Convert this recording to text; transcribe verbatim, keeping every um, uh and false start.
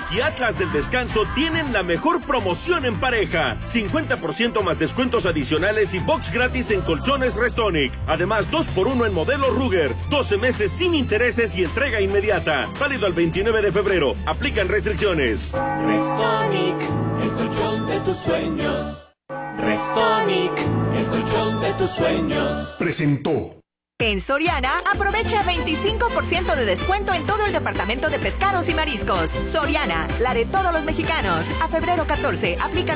y Atlas del Descanso tienen la mejor promoción en pareja. cincuenta por ciento más descuentos adicionales y box gratis en colchones Restonic. Además, dos por uno en modelo Ruger. doce meses sin intereses y entrega inmediata. Válido al veintinueve de febrero. Aplican restricciones. Restonic, el colchón de tus sueños. Restonic, el colchón de tus sueños. Presentó. En Soriana, aprovecha veinticinco por ciento de descuento en todo el departamento de pescados y mariscos. Soriana, la de todos los mexicanos. A febrero catorce, aplican